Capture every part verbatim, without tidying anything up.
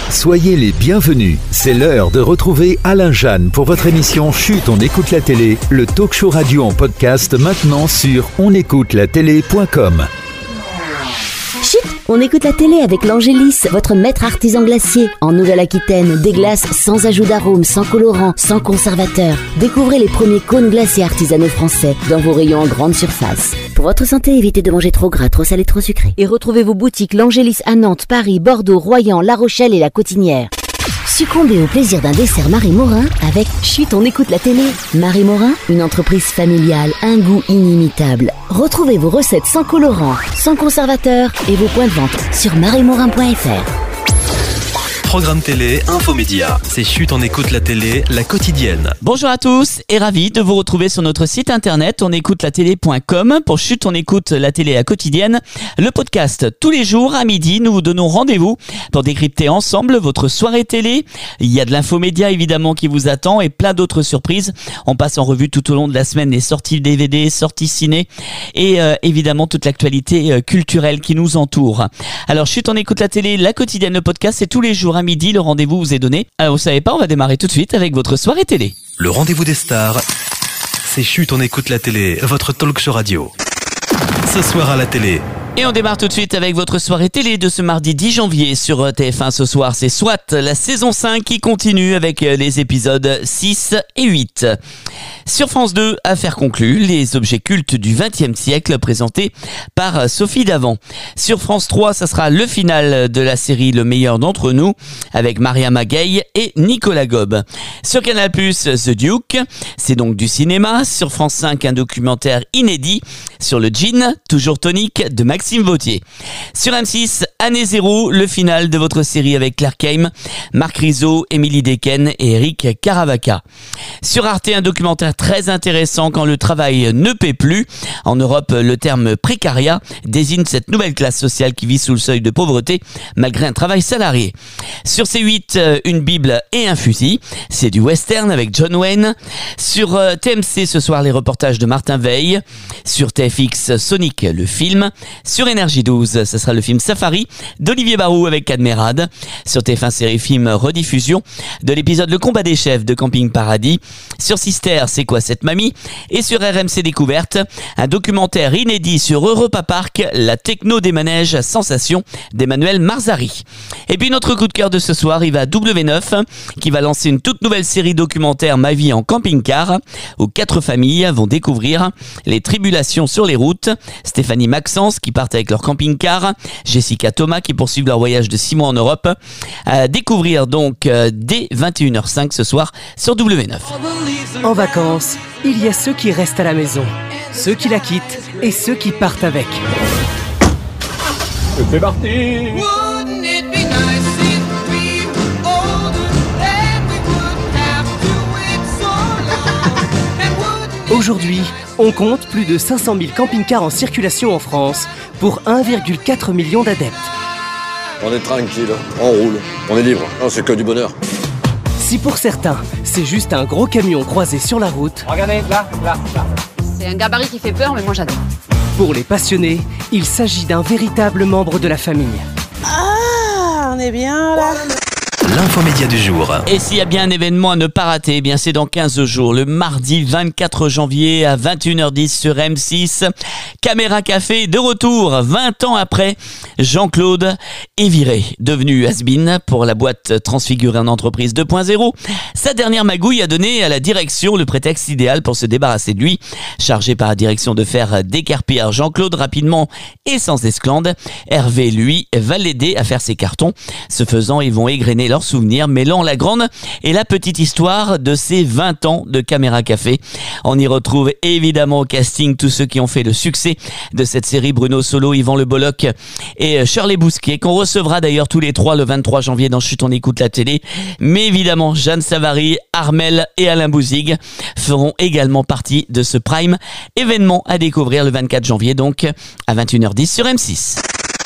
Soyez les bienvenus. C'est l'heure de retrouver Alain Jeanne pour votre émission Chut, on écoute la télé, le talk show radio en podcast maintenant sur on écoute la télé point com. Chut, on écoute la télé avec l'Angélis, votre maître artisan glacier. En Nouvelle-Aquitaine, des glaces sans ajout d'arôme, sans colorant, sans conservateur. Découvrez les premiers cônes glaciers artisanaux français dans vos rayons en grande surface. Pour votre santé, évitez de manger trop gras, trop salé, trop sucré. Et retrouvez vos boutiques l'Angélis à Nantes, Paris, Bordeaux, Royan, La Rochelle et La Cotinière. Succombez au plaisir d'un dessert Marie Morin avec Chut, on écoute la télé. Marie Morin, une entreprise familiale, un goût inimitable. Retrouvez vos recettes sans colorant, sans conservateur et vos points de vente sur marie morin point f r. Programme télé, infomédia. C'est Chut, on écoute la télé, la quotidienne. Bonjour à tous et ravi de vous retrouver sur notre site internet on écoute la télé point com pour Chut, on écoute la télé, la quotidienne. Le podcast tous les jours à midi, nous vous donnons rendez-vous pour décrypter ensemble votre soirée télé. Il y a de l'infomédia évidemment qui vous attend et plein d'autres surprises. On passe en revue tout au long de la semaine les sorties D V D, sorties ciné et euh, évidemment toute l'actualité euh, culturelle qui nous entoure. Alors Chut, on écoute la télé, la quotidienne, le podcast, c'est tous les jours à midi, le rendez-vous vous est donné. Alors vous savez pas, on va démarrer tout de suite avec votre soirée télé. Le rendez-vous des stars, c'est Chut, on écoute la télé, votre talk show radio. Ce soir à la télé. Et on démarre tout de suite avec votre soirée télé de ce mardi dix janvier sur T F un. Ce soir, c'est SWAT, la saison cinq qui continue avec les épisodes six et huit. Sur France deux, affaire conclue, les objets cultes du vingtième siècle présentés par Sophie Davant. Sur France trois, ça sera le final de la série Le meilleur d'entre nous avec Maria Magay et Nicolas Gob. Sur Canal plus, The Duke, c'est donc du cinéma. Sur France cinq, un documentaire inédit sur le gin, toujours tonique, de Maxime Vautier. Sur M six, Année Zéro, le final de votre série avec Claire Keim, Marc Rizzo, Émilie Dequesne et Eric Caravaca. Sur Arte, un documentaire très intéressant quand le travail ne paie plus. En Europe, le terme précariat désigne cette nouvelle classe sociale qui vit sous le seuil de pauvreté malgré un travail salarié. Sur C huit, une Bible et un fusil, c'est du western avec John Wayne. Sur T M C, ce soir, les reportages de Martin Veil. Sur T F X, Sonic, le film. Sur Énergie douze, ce sera le film Safari d'Olivier Barou avec Cadmerade. Sur T F un Série Film, rediffusion de l'épisode Le combat des chefs de Camping Paradis. Sur Sister, c'est quoi cette mamie? Et sur R M C Découverte, un documentaire inédit sur Europa Park, la techno des manèges sensation d'Emmanuel Marzari. Et puis notre coup de cœur de ce soir, il va à W neuf qui va lancer une toute nouvelle série documentaire Ma vie en camping-car où quatre familles vont découvrir les tribulations sur les routes. Stéphanie Maxence qui partent avec leur camping-car, Jessica Thomas qui poursuivent leur voyage de six mois en Europe. À découvrir donc euh, dès vingt et une heures cinq ce soir sur W neuf. En vacances, il y a ceux qui restent à la maison, ceux qui la quittent et ceux qui partent avec. C'est parti! Aujourd'hui, on compte plus de cinq cent mille camping-cars en circulation en France pour un virgule quatre million d'adeptes. On est tranquille, on roule, on est libre, non, c'est que du bonheur. Si pour certains, c'est juste un gros camion croisé sur la route, Regardez, là, là, là. C'est un gabarit qui fait peur, mais moi j'adore. pour les passionnés, il s'agit d'un véritable membre de la famille. Ah, on est bien là. L'infomédia du jour. Et s'il y a bien un événement à ne pas rater, eh bien c'est dans quinze jours, le mardi vingt-quatre janvier à vingt et une heures dix sur M six. Caméra Café de retour, vingt ans après. Jean-Claude est viré, devenu has-been pour la boîte transfigurée en entreprise deux point zéro. Sa dernière magouille a donné à la direction le prétexte idéal pour se débarrasser de lui. Chargé par la direction de faire décarpir Jean-Claude rapidement et sans esclandre, Hervé, lui, va l'aider à faire ses cartons. Ce faisant, ils vont égrener leurs souvenirs, mêlant la grande et la petite histoire de ces vingt ans de Caméra Café. On y retrouve évidemment au casting tous ceux qui ont fait le succès de cette série, Bruno Solo, Yvan Le Bolloc et Shirley Bousquet, qu'on recevra d'ailleurs tous les trois le vingt-trois janvier dans Chut, on écoute la télé. Mais évidemment, Jeanne Savary, Armel et Alain Bouzig feront également partie de ce prime événement à découvrir le vingt-quatre janvier, donc à vingt et une heures dix sur M six.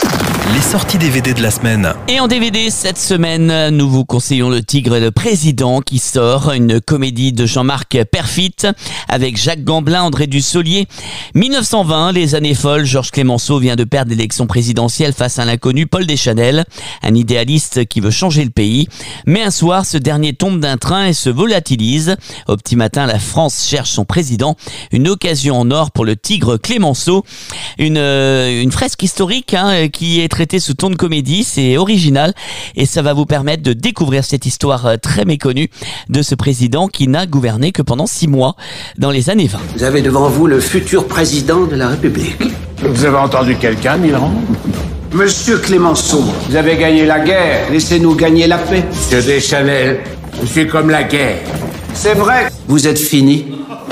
Les sorties D V D de la semaine. Et en D V D, cette semaine, nous vous conseillons Le Tigre et le Président qui sort, une comédie de Jean-Marc Perfit avec Jacques Gamblin, André Dussolier. mille neuf cent vingt, les années folles, Georges Clemenceau vient de perdre l'élection présidentielle face à l'inconnu Paul Deschanel, un idéaliste qui veut changer le pays. Mais un soir, ce dernier tombe d'un train et se volatilise. Au petit matin, la France cherche son président. Une occasion en or pour le Tigre Clemenceau. Une, euh, une fresque historique hein, qui est traité sous ton de comédie, c'est original et ça va vous permettre de découvrir cette histoire très méconnue de ce président qui n'a gouverné que pendant six mois dans les années vingt. Vous avez devant vous le futur président de la République. Vous avez entendu quelqu'un, Mitterrand ? Monsieur Clemenceau, vous avez gagné la guerre, laissez-nous gagner la paix. Monsieur Deschanel, je suis comme la guerre. C'est vrai, vous êtes fini.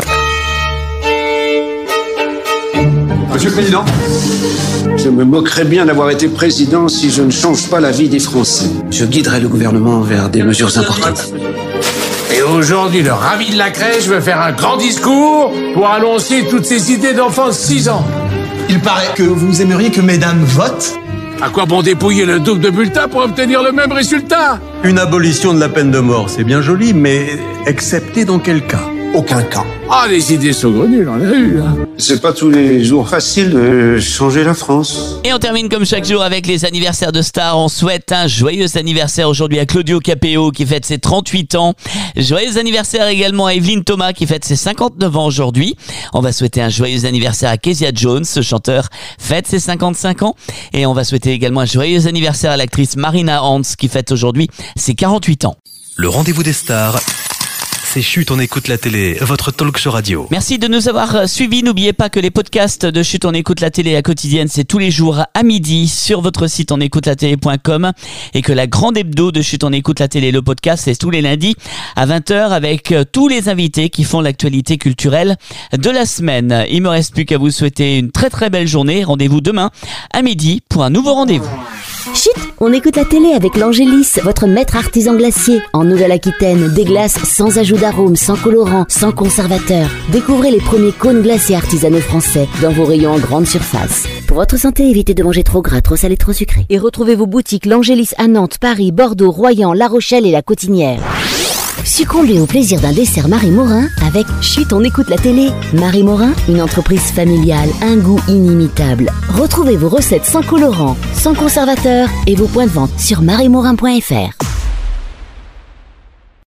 Monsieur le Président, je me moquerais bien d'avoir été président si je ne change pas la vie des Français. Je guiderai le gouvernement vers des mesures importantes. Et aujourd'hui, le ravi de la crèche veut faire un grand discours pour annoncer toutes ces idées d'enfants de six ans. Il paraît que vous aimeriez que mesdames votent. À quoi bon dépouiller le double de bulletins pour obtenir le même résultat ? Une abolition de la peine de mort, c'est bien joli, mais excepté dans quel cas ? Aucun cas. Ah, les idées saugrenues, on a eu, hein. C'est pas tous les jours facile de changer la France. Et on termine comme chaque jour avec les anniversaires de stars. On souhaite un joyeux anniversaire aujourd'hui à Claudio Capéo qui fête ses trente-huit ans. Joyeux anniversaire également à Evelyne Thomas qui fête ses cinquante-neuf ans aujourd'hui. On va souhaiter un joyeux anniversaire à Kezia Jones, ce chanteur fête ses cinquante-cinq ans. Et on va souhaiter également un joyeux anniversaire à l'actrice Marina Hans qui fête aujourd'hui ses quarante-huit ans. Le rendez-vous des stars. C'est Chut, on écoute la télé, votre talk show radio. Merci de nous avoir suivis. N'oubliez pas que les podcasts de Chut, on écoute la télé à quotidienne, c'est tous les jours à midi sur votre site on écoute la télé point com et que la grande hebdo de Chut, on écoute la télé, le podcast, c'est tous les lundis à vingt heures avec tous les invités qui font l'actualité culturelle de la semaine. Il me reste plus qu'à vous souhaiter une très très belle journée. Rendez-vous demain à midi pour un nouveau rendez-vous. Chut, on écoute la télé avec l'Angélis, votre maître artisan glacier. En Nouvelle-Aquitaine, des glaces sans ajout d'arôme, sans colorant, sans conservateur. Découvrez les premiers cônes glaciers artisanaux français dans vos rayons en grande surface. Pour votre santé, évitez de manger trop gras, trop salé, trop sucré. Et retrouvez vos boutiques l'Angélis à Nantes, Paris, Bordeaux, Royan, La Rochelle et La Cotinière. Succombez au plaisir d'un dessert Marie Morin avec Chut, on écoute la télé. Marie Morin, une entreprise familiale, un goût inimitable. Retrouvez vos recettes sans colorant, sans conservateur et vos points de vente sur marie morin point f r.